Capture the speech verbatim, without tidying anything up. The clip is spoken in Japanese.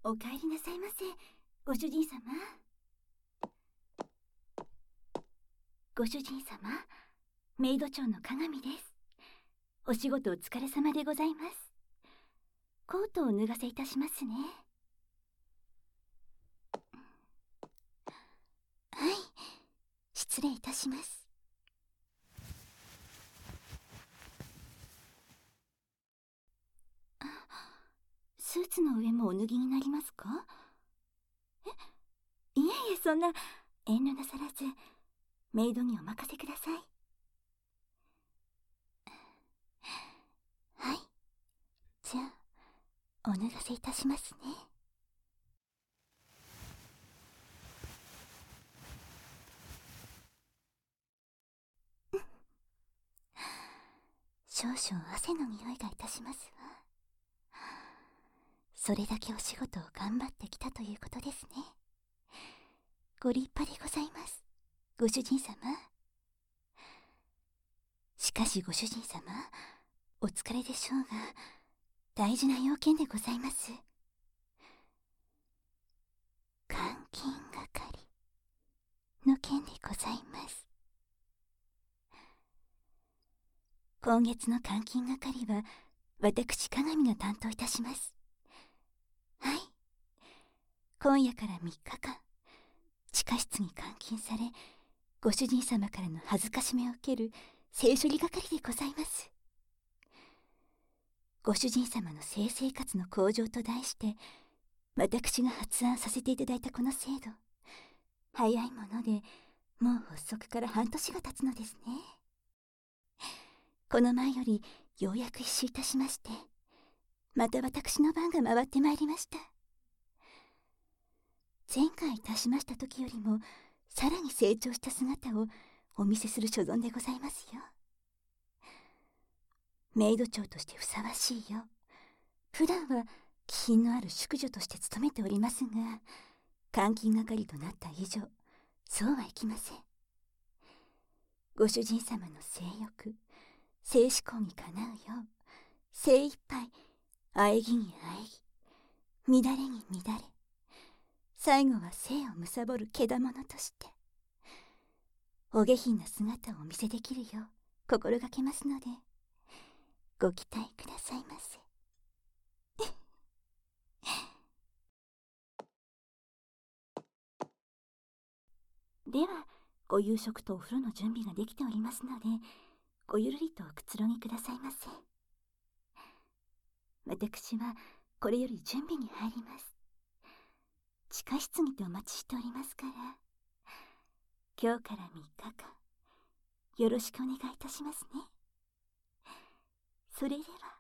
お帰りなさいませ、ご主人様。ご主人様、メイド長の鏡です。お仕事お疲れ様でございます。コートを脱がせいたしますね。はい、失礼いたします。スーツの上もお脱ぎになりますか？え、いえいえ、そんな遠慮なさらずメイドにお任せください。はい、じゃあお脱がせいたしますね。少々汗の匂いがいたしますわ。それだけお仕事を頑張ってきたということですね。ご立派でございます、ご主人様。しかしご主人様、お疲れでしょうが、大事な要件でございます。監禁係の件でございます。今月の監禁係は私鏡が担当いたします。はい、今夜からみっかかん地下室に監禁され、ご主人様からの恥ずかしめを受ける性処理係でございます。ご主人様の性生活の向上と題して私が発案させていただいたこの制度、早いものでもう発足から半年が経つのですね。この前よりようやく一周いたしまして、また私の番が回ってまいりました。前回いたしました時よりもさらに成長した姿をお見せする所存でございますよ。メイド長としてふさわしいよう、普段は気品のある淑女として務めておりますが、監禁係となった以上そうはいきません。ご主人様の性欲、性志向にかなうよう精一杯喘ぎに喘ぎ、乱れに乱れ、最後は性を貪るけだものとしてお下品な姿をお見せできるよう心がけますので、ご期待くださいませ。ではご夕食とお風呂の準備ができておりますので、ごゆるりとおくつろぎくださいませ。私はこれより準備に入ります。地下室にてお待ちしておりますから、今日からみっかかんよろしくお願いいたしますね。それでは。